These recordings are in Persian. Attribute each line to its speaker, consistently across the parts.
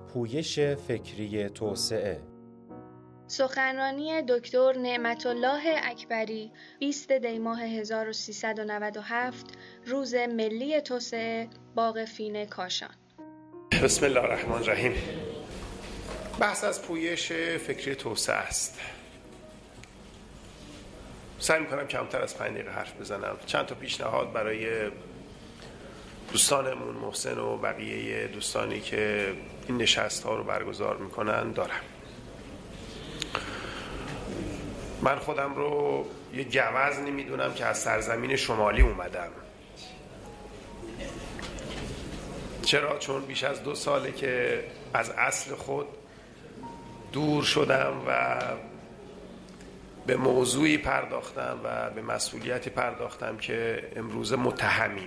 Speaker 1: پویش فکری توسعه.
Speaker 2: سخنرانی دکتر نعمت‌الله اکبری 20 دی ماه 1397 روز ملی توسعه باغ فین کاشان.
Speaker 3: بسم الله الرحمن الرحیم. بحث از پویش فکری توسعه است. سعی می‌کنم کمتر از 5 دقیقه حرف بزنم. چند تا پیشنهاد برای دوستانمون محسن و بقیه دوستانی که این نشست‌ها رو برگزار می‌کنن دارم. من خودم رو یه گوز نمی‌دونم که از سرزمین شمالی اومدم. چرا؟ چون بیش از 2 ساله که از اصل خود دور شدم و به موضوعی پرداختم و به مسئولیتی پرداختم که امروز متهمیم.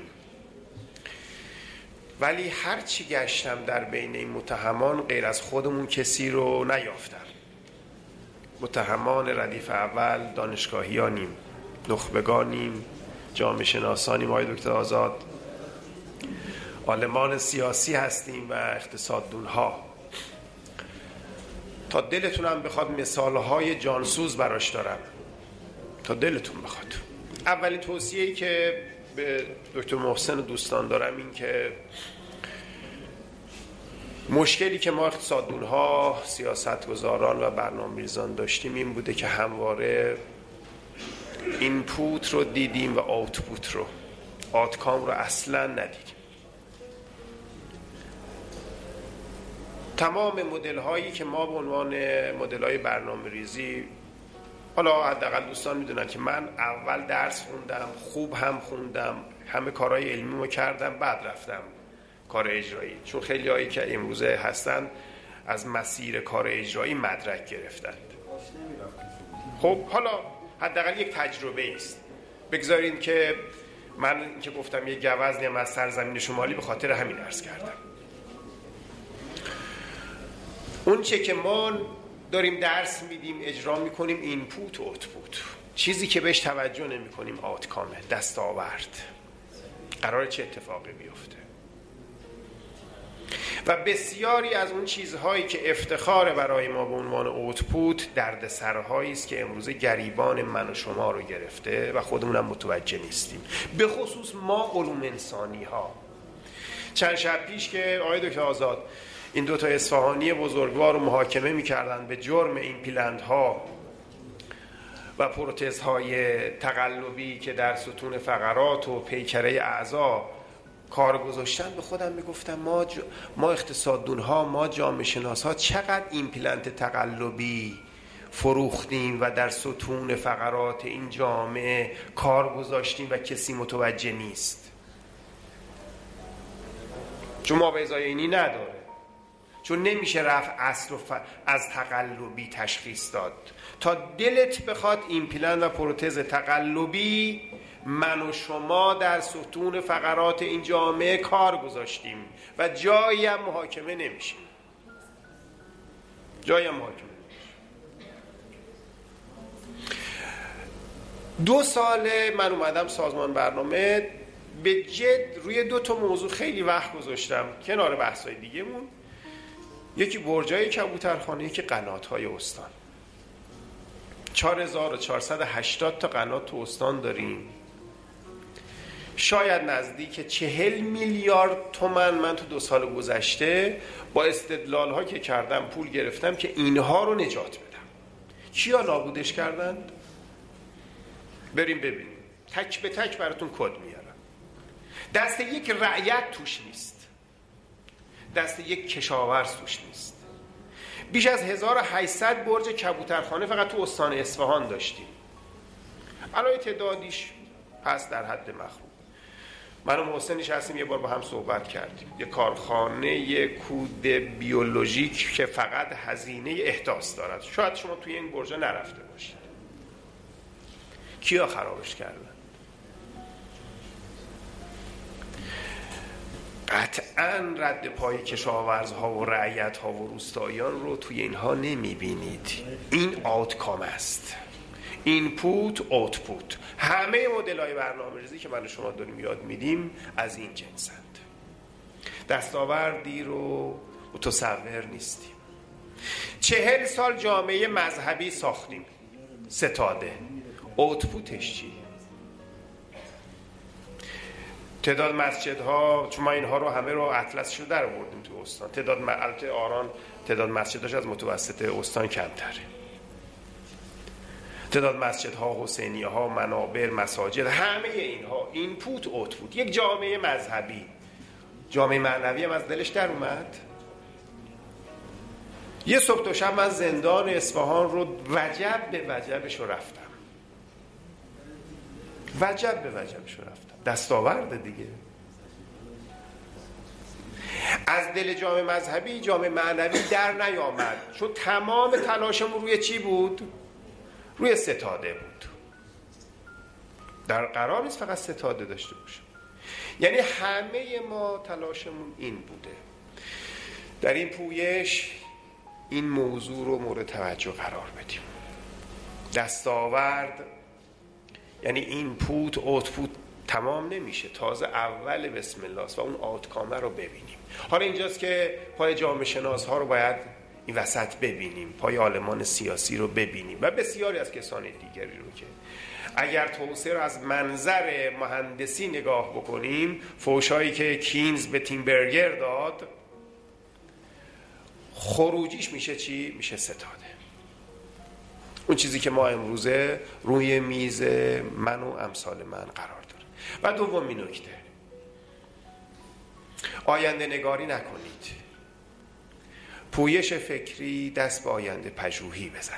Speaker 3: ولی هر چی گشتم در بین این متهمان غیر از خودمون کسی رو نیافتم. متهمان ردیف اول دانشگاهیانیم، نخبگانیم، جامعه شناسانیم، آقای دکتر آزاد، عالمان سیاسی هستیم و اقتصاددونها. تا دلتونم بخواد مثالهای جانسوز براش دارم، تا دلتون بخواد. اولین توصیه‌ای که به دکتر محسن و دوستان دارم این که مشکلی که ما اقتصاددونها، سیاستگزاران و برنامه‌ریزان داشتیم این بوده که همواره اینپوت رو دیدیم و آوتپوت رو، آتکام رو اصلا ندیدیم. تمام مدل هایی که ما به عنوان مدل های برنامه ریزی، حالا حداقل دوستان میدونن که من اول درس خوندم، خوب هم خوندم، همه کارهای علمی رو کردم، بعد رفتم کار اجرایی. چون خیلی هایی که امروزه هستن از مسیر کار اجرایی مدرک گرفتند. خب حالا حداقل یک تجربه است. بگذارید که من که گفتم یک گوزنیم از سرزمین شمالی، به خاطر همین عرض کردم. اون چه که ما داریم درس میدیم، اجرا میکنیم، اینپوت و اوتپوت، چیزی که بهش توجه نمی کنیم آوتکامه، دستاورد، قراره چه اتفاقی بیفته. و بسیاری از اون چیزهایی که افتخار برای ما به عنوان اوتپوت دردسرهایی است که امروز گریبان من و شما رو گرفته و خودمونم متوجه نیستیم، به خصوص ما علوم انسانی ها. چند شب پیش که آقای دکتر آزاد این 2 تا اصفهانی بزرگوار رو محاکمه می‌کردن به جرم ایمپلنت‌ها و پروتزهای تقلبی که در ستون فقرات و پیکره اعضا کار گذاشتن، به خودم میگفتم ما اقتصاددونها، ما جامعه شناسها چقدر ایمپلنت تقلبی فروختیم و در ستون فقرات این جامعه کار گذاشتیم و کسی متوجه نیست. چون ما به ازای اینی نداره، چون نمیشه رفع اصل از تقلبی تشخیص داد. تا دلت بخواد ایمپلنت و پروتز تقلبی من و شما در ستون فقرات این جامعه کار گذاشتیم و جایی هم محاکمه نمیشیم. جایی هم محاکمه نمیشیم. 2 ساله من اومدم سازمان برنامه، به جد روی 2 تا موضوع خیلی وقت گذاشتم کنار بحث‌های دیگه‌مون. یکی برجای کبوترخانه، یکی قنات‌های استان. 4480 تا قنات تو استان داریم. شاید نزدیک 40 میلیارد تومان من تو 2 سال گذشته با استدلال‌ها که کردم پول گرفتم که اینها رو نجات بدم. کیا نابودش کردند؟ بریم ببینیم. تک به تک براتون کد میارم. دست یک رعیت توش نیست، دست یک کشاورز توش نیست. بیش از 1800 برج کبوترخانه فقط تو استان اصفهان داشتیم. الان تعدادیش هست در حد مخروب. من و محسن نشستیم یه بار با هم صحبت کردیم. یه کارخانه، یه کود بیولوژیک که فقط هزینه احداث دارد. شاید شما توی این برج نرفته باشید. کیا خرابش کردن؟ قطعاً رد پای کشاورزها و رعیت‌ها و روستاییان رو توی اینها نمی‌بینید. این آوتکام است. اینپوت، اوتپوت. همه مدل‌های برنامه‌ریزی که من و شما داریم یاد میدیم از این جنسند. دستاوردی رو متصور نیستیم. 40 سال جامعه مذهبی ساختیم، ستاده. اوتپوتش چی؟ تعداد مسجدها، چون ما اینها رو همه رو اطلسشو در آوردیم تو استان، البته آران تعداد مسجدهاش از متوسط استان کمتره. تعداد مسجدها، حسینیه ها، منابر، مساجد، همه اینها اینپوت اوتپوت. یک جامعه مذهبی، جامعه معنوی هم از دلش در اومد. یه صبح و شب من زندان اصفهان رو وجب به وجبش رو رفتم. وجب به وجبش رو رفتم. دستاورد دیگه. از دل جامعه مذهبی جامعه معنوی در نیامد، چون تمام تلاشمون روی چی بود؟ روی ستاده بود. در قرار نیست فقط ستاده داشته باشیم. یعنی همه ما تلاشمون این بوده. در این پویش این موضوع رو مورد توجه قرار بدیم. دستاورد یعنی این پوت اوتپوت تمام نمیشه، تازه اول بسم الله است و اون آوتکام رو ببینیم. حالا اینجاست که پای جامعه شناس ها رو باید این وسط ببینیم، پای عالمان سیاسی رو ببینیم و بسیاری از کسان دیگری رو که اگر توسعه رو از منظر مهندسی نگاه بکنیم، فحشایی که کینز به تیمبرگر داد خروجیش میشه چی؟ میشه ستاده. اون چیزی که ما امروزه روی میز من و امثال من قرار داره. و دومین نکته، آینده نگاری نکنید. پویش فکری دست به آینده پژوهی بزنه.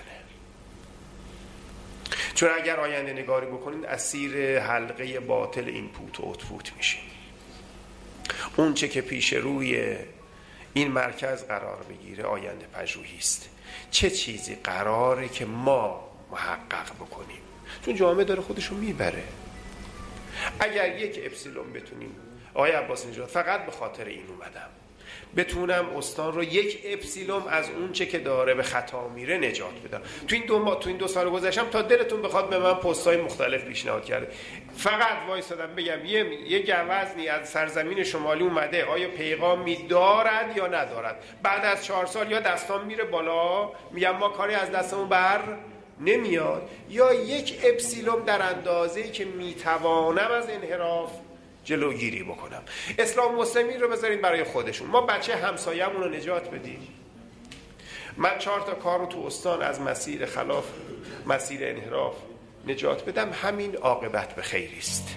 Speaker 3: چون اگر آینده نگاری بکنید اسیر حلقه باطل اینپوت و اوتپوت میشین. اون چه که پیش روی این مرکز قرار بگیره آینده پژوهی است. چه چیزی قراره که ما محقق بکنیم؟ چون جامعه داره خودشو میبره. اگر یک اپسیلون بتونیم، آقای عباس نژاد، فقط به خاطر این اومدم، بتونم استان رو یک اپسیلون از اون چه که داره به خطا میره نجات بدم. تو این 2 سال گذشتم تا دلتون بخواد به من پست‌های مختلف پیشنهاد کرده. فقط وایسادم بگم یه گوزنی از سرزمین شمالی اومده، آیا پیغامی دارد یا ندارد؟ بعد از 4 سال یا دستام میره بالا، میگم ما کاری از دستمون بر نمیاد، یا یک اپسیلون در اندازه‌ای که میتوانم از انحراف جلوگیری بکنم. اسلام مسلمین رو بذارین برای خودشون، ما بچه همسایه‌مون رو نجات بدیم. من 4 تا کار رو تو استان از مسیر خلاف مسیر انحراف نجات بدم، همین عاقبت به خیری است.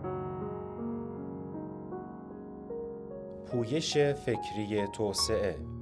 Speaker 1: پویش فکری توسعه